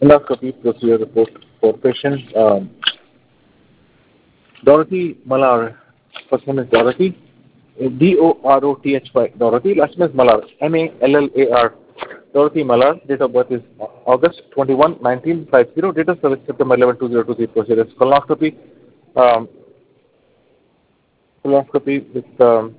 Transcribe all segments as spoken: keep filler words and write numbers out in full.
Endoscopy procedure report for patient um, Dorothy Malar. First name is Dorothy. D O R O T H Y. Dorothy. Last name is Malar. M A L L A R. Dorothy Malar. Date of birth is August twenty-first, nineteen fifty. Date of service September eleventh, two thousand twenty-three. Procedure is colonoscopy. Um, colonoscopy with um,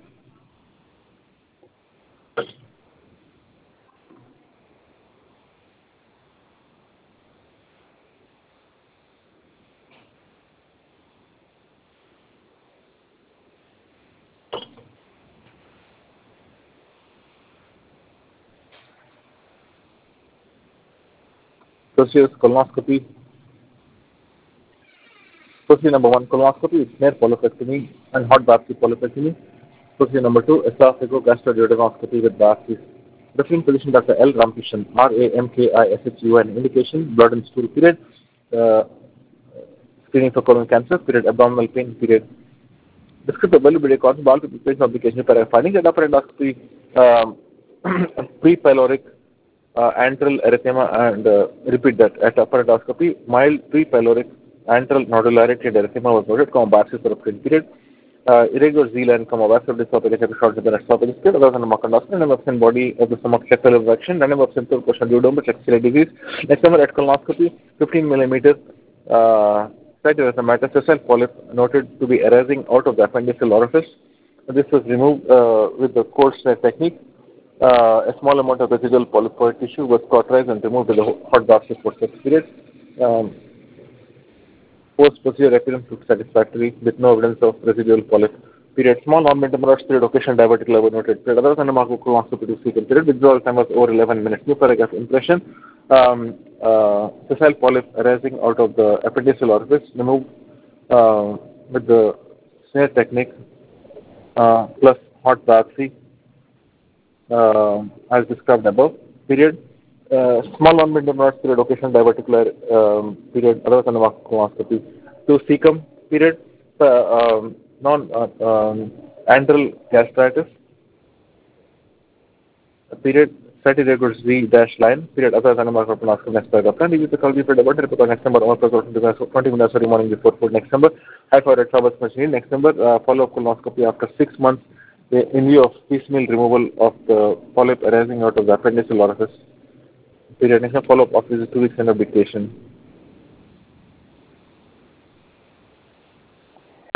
procedure is colonoscopy. Procedure number one, colonoscopy with snare polypectomy and hot biopsy polypectomy. Procedure number two, esophagogastroduodenoscopy with biopsy. Referring physician Doctor L. Ramkishan, R A M K I S H U N. Indication, blood and stool period. Uh, screening for colon cancer period. Abdominal pain period. Descriptive availability according to all patient publication para finding that upper endoscopy, um, pre-pyloric uh, antral erythema and uh, repeat that at upper endoscopy, mild pre-pyloric antral nodularity and erythema was noted, comma biopsy for a screen period. Uh, irregular Z-line, comma vascular dystrophic and short than esophagus period, other than a mock endoscopy, and absent body of the stomach sexual infection, and absent question duodenum, sexual disease. Next number at colonoscopy, fifteen millimeter. Uh, Site as a metastasial polyp noted to be arising out of the appendiceal orifice. This was removed uh, with the coarse technique. Uh, a small amount of residual polypoid tissue was cauterized and removed with the hot biopsy for six periods. Um, Post-procedure appearance looked satisfactory with no evidence of residual polyp. Period. Small non-mental period. Occasional divertic level noted. Period. Other than a colonoscopy to secant period. Withdrawal time was over eleven minutes. New paragraph impression. Um, uh, sessile polyp arising out of the appendiceal orifice removed uh, with the snare technique uh, plus hot biopsy uh, as described above. Period. Uh, small non-mental period. Occasional diverticular um, period. Other than a colonoscopy to cecum period. Uh, um, non uh, um, antral gastritis period. Slightly regular Z dash line period. Other than a colonoscopy next paragraph. And if the calculate about it, next number all twenty minutes early morning before food. Next number high for red flowers machine. Next number uh, follow up colonoscopy after six months in view of piecemeal removal of the polyp arising out of the appendiceal orifice. Period. Next follow up after two weeks end of dictation.